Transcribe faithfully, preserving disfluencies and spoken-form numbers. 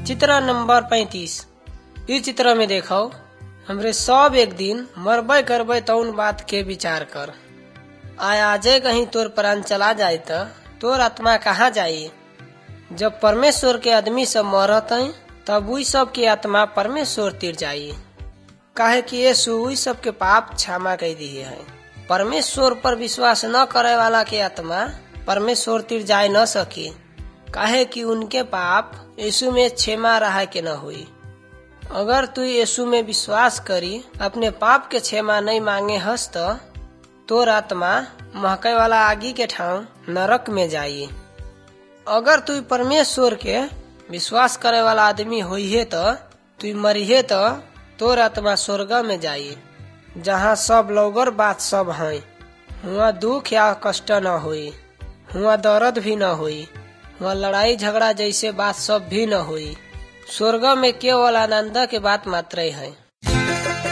चित्र नंबर पैंतीस। इस चित्र में देखो हमरे सब एक दिन मरबे करबे तौन बात के विचार कर। आय आजे कहीं तोर प्राण चला जाए तो तोर आत्मा कहाँ जाई? जब परमेश्वर के आदमी सब मरत है तब वही सब की आत्मा परमेश्वर तिर जाई, काहे कि यीशु वही सब के पाप क्षमा कर दिए है। परमेश्वर पर विश्वास न करे वाला के आत्मा परमेश्वर तिर जाए न सकी, काहे कि उनके पाप यीशु में क्षमा रहा के न हुई। अगर तू यीशु में विश्वास करी अपने पाप के क्षमा नहीं मांगे हस तो तोर आत्मा महके वाला आगी के ठाव नरक में जाई। अगर तू परमेश्वर के विश्वास करे वाला आदमी होई है तो तू मरी तो तोर आत्मा स्वर्ग में जाई, जहाँ सब लोगर बात सब है। हुआ दुख या कष्ट न हुई, हुआ दर्द भी न हुई, हुआ लड़ाई झगड़ा जैसे बात सब भी न हुई। स्वर्ग में केवल आनंद के बात मात्र है।